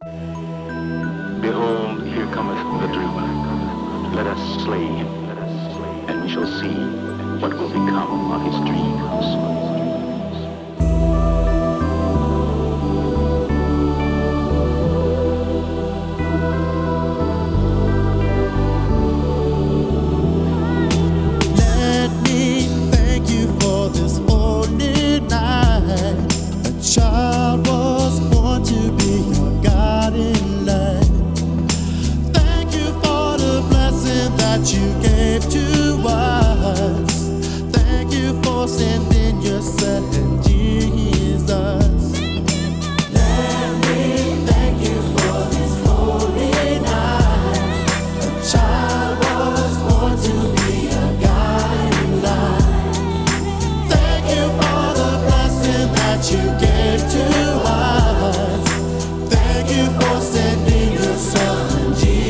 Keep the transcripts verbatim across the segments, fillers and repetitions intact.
Behold, here cometh the dreamer. Let us slay him, and we shall see what will become of his dreams. Child was born to be your guiding light. Thank you for the blessing that you gave to us. Thank you for sending your son Jesus. Let me thank you for this holy night. A child was born to be your guiding light. Thank you for the blessing that you gave to us. Thank you for sending your son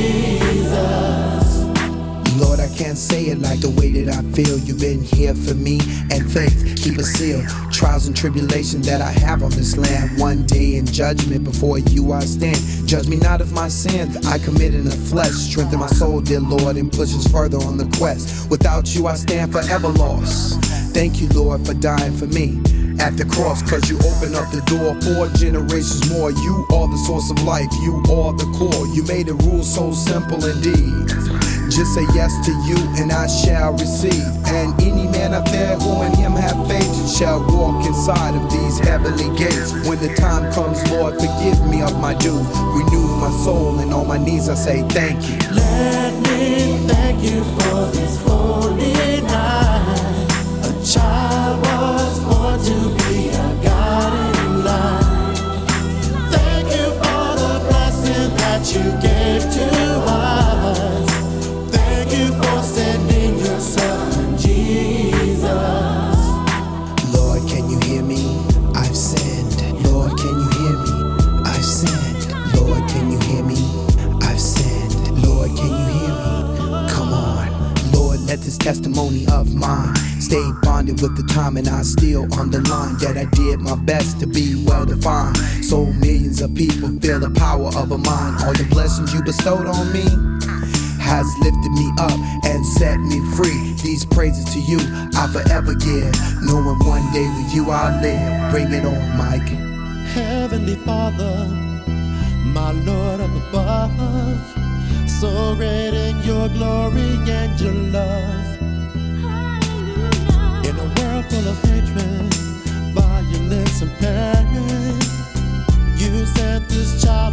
Jesus. Lord, I can't say it like the way that I feel. You've been here for me, and faith keep it sealed. Trials and tribulations that I have on this land. One day in judgment before you I stand. Judge me not of my sins I commit in the flesh. Strengthen my soul, dear Lord, and push us further on the quest. Without you I stand forever lost. Thank you, Lord, for dying for me at the cross, cause you open up the door for generations more. You are the source of life, you are the core. You made the rules so simple indeed. Just say yes to you and I shall receive. And any man out there who in him have faith shall walk inside of these heavenly gates. When the time comes, Lord, forgive me of my dues. Renew my soul, and on my knees I say thank you. Let me thank you for this holy night. A child was born to be a guiding light. Thank you for the blessing that you gave to us. Thank you for sending your son Jesus. Lord, can you hear me? I've sinned. Lord, can you hear me? I've sinned. Lord, can you hear me? I've sinned. Lord, can you hear me? Come on. Lord, let this testimony of mine stay bonded with the time, and I still underline that I did my best to be well defined. So millions of people feel the power of a mind. All the blessings you bestowed on me has lifted me up and set me free. These praises to you I forever give, knowing one day with you I'll live. Bring it on, Mike. Heavenly Father, my Lord up above, so great in your glory and your love. In a world full of hatred, violence and pain, you sent this child